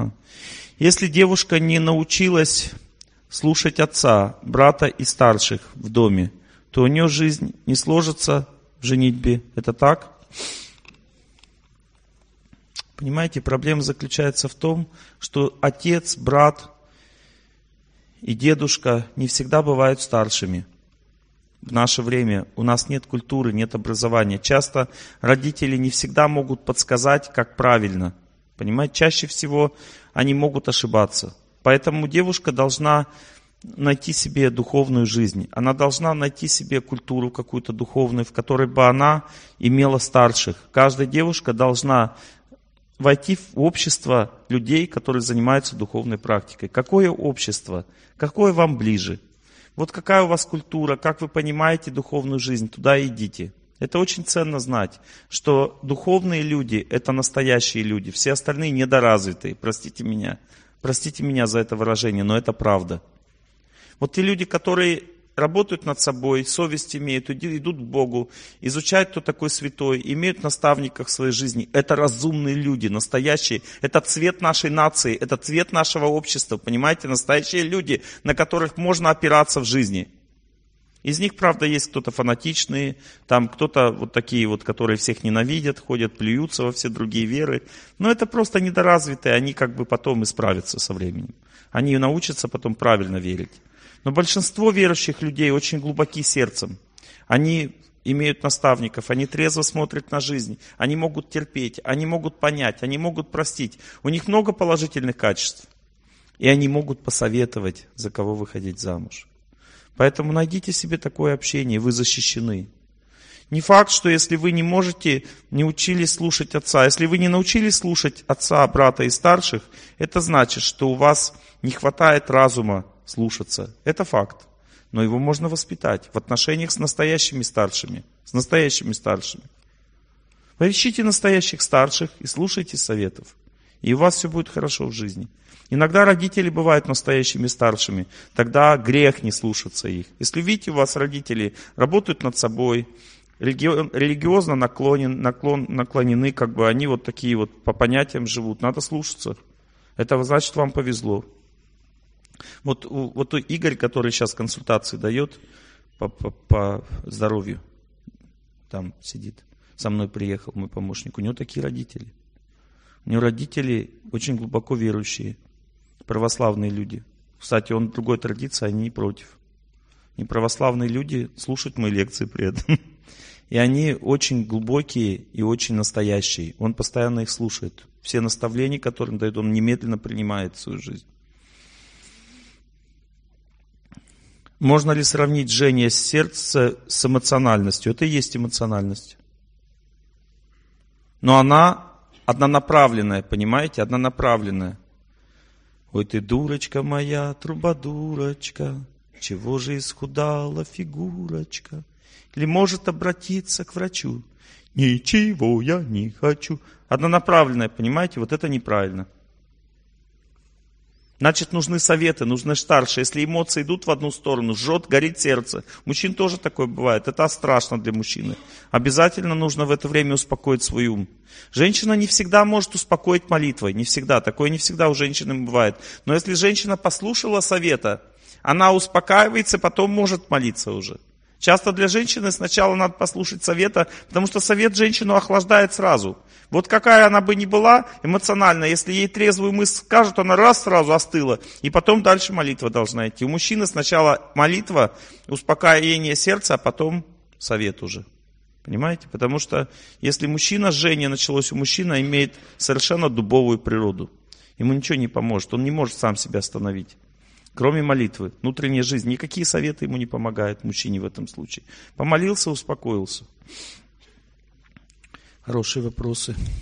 Ага. Если девушка не научилась слушать отца, брата и старших в доме, то у нее жизнь не сложится в женитьбе. Это так? Понимаете, проблема заключается в том, что отец, брат и дедушка не всегда бывают старшими. В наше время у нас нет культуры, нет образования. Часто родители не всегда могут подсказать, как правильно. Понимаете, чаще всего они могут ошибаться. Поэтому девушка должна найти себе духовную жизнь. Она должна найти себе культуру какую-то духовную, в которой бы она имела старших. Каждая девушка должна войти в общество людей, которые занимаются духовной практикой. Какое общество? Какое вам ближе? Вот какая у вас культура, как вы понимаете духовную жизнь, туда и идите. Это очень ценно знать, что духовные люди – это настоящие люди, все остальные недоразвитые, простите меня за это выражение, но это правда. Вот те люди, которые работают над собой, совесть имеют, идут к Богу, изучают, кто такой святой, имеют наставников в своей жизни. Это разумные люди, настоящие. Это цвет нашей нации, это цвет нашего общества, понимаете? Настоящие люди, на которых можно опираться в жизни. Из них, правда, есть кто-то фанатичные, там кто-то вот такие вот, которые всех ненавидят, ходят, плюются во все другие веры. Но это просто недоразвитые, они как бы потом исправятся со временем. Они научатся потом правильно верить. Но большинство верующих людей очень глубоки сердцем. Они имеют наставников, они трезво смотрят на жизнь, они могут терпеть, они могут понять, они могут простить. У них много положительных качеств. И они могут посоветовать, за кого выходить замуж. Поэтому найдите себе такое общение, вы защищены. Не факт, что если вы не учились слушать отца, если вы не научились слушать отца, брата и старших, это значит, что у вас не хватает разума слушаться. Это факт. Но его можно воспитать в отношениях с настоящими старшими. Поищите настоящих старших и слушайте советов. И у вас все будет хорошо в жизни. Иногда родители бывают настоящими старшими. Тогда грех не слушаться их. Если видите, у вас родители работают над собой, религиозно наклонены, как бы они вот такие вот по понятиям живут, надо слушаться. Это значит, вам повезло. Вот Игорь, который сейчас консультации дает по здоровью, там сидит, со мной приехал мой помощник, у него такие родители. У него родители очень глубоко верующие, православные люди. Кстати, он другой традиции, они не против. И православные люди слушают мои лекции при этом. И они очень глубокие и очень настоящие. Он постоянно их слушает. Все наставления, которые он дает, он немедленно принимает в свою жизнь. Можно ли сравнить жжение сердца с эмоциональностью? Это и есть эмоциональность. Но она однонаправленная, понимаете? Однонаправленная. Ой, ты дурочка моя, трубадурочка, чего же исхудала фигурочка? Или может обратиться к врачу? Ничего я не хочу. Однонаправленная, понимаете? Вот это неправильно. Значит, нужны советы, нужны старшие. Если эмоции идут в одну сторону, жжет, горит сердце. У мужчин тоже такое бывает. Это страшно для мужчины. Обязательно нужно в это время успокоить свой ум. Женщина не всегда может успокоить молитвой. Не всегда. Такое не всегда у женщины бывает. Но если женщина послушала совета, она успокаивается, потом может молиться уже. Часто для женщины сначала надо послушать совета, потому что совет женщину охлаждает сразу. Вот какая она бы ни была эмоционально, если ей трезвую мысль скажут, она раз сразу остыла, и потом дальше молитва должна идти. У мужчины сначала молитва, успокоение сердца, а потом совет уже. Понимаете? Потому что если жжение началось у мужчины, имеет совершенно дубовую природу. Ему ничего не поможет, он не может сам себя остановить. Кроме молитвы, внутренняя жизнь, никакие советы ему не помогают, мужчине в этом случае. Помолился, успокоился. Хорошие вопросы.